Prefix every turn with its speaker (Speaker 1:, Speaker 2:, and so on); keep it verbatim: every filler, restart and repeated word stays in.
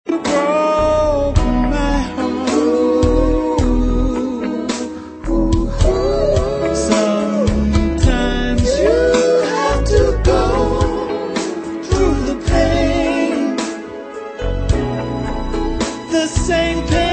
Speaker 1: broke my heart. Sometimes you have to go through the pain, the same pain